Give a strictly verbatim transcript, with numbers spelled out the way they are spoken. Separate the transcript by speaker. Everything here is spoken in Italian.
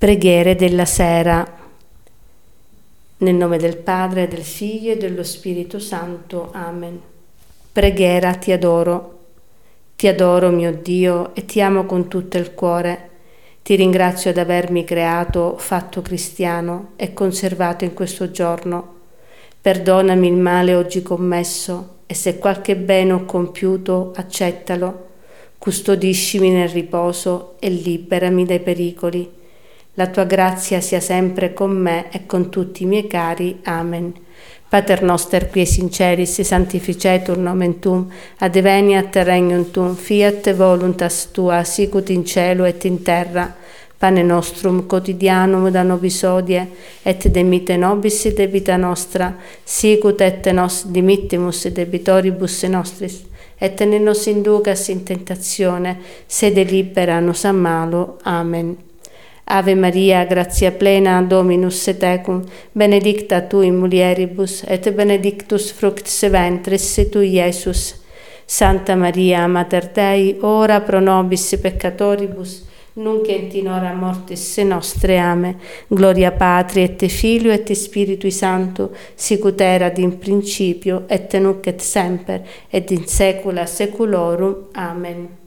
Speaker 1: Preghiere della sera. Nel nome del Padre, del Figlio e dello Spirito Santo. Amen. Preghiera, ti adoro. Ti adoro, mio Dio, e ti amo con tutto il cuore. Ti ringrazio ad avermi creato, fatto cristiano e conservato in questo giorno. Perdonami il male oggi commesso e se qualche bene ho compiuto, accettalo. Custodiscimi nel riposo e liberami dai pericoli. La tua grazia sia sempre con me e con tutti i miei cari. Amen. Pater noster qui in celis, sanctificetur nomen tuum, adveniat regnum tuum, fiat voluntas tua, sicut in cielo et in terra. Pane nostrum quotidianum da nobis hodie, et dimitte nobis debita nostra, sicut et nos dimittimus debitoribus nostris, et ne nos inducas in tentazione, sed libera nos a malo. Amen. Ave Maria, gratia plena, Dominus tecum, benedicta tu in mulieribus, et benedictus fructus ventris tui, Iesus. Santa Maria, Mater Dei, ora pro nobis peccatoribus, nunc et in hora mortis nostre. Amen. Gloria Patri et Filio et Spiritui Sancto, sicut erat in principio et nunc et semper et in saecula saeculorum. Amen.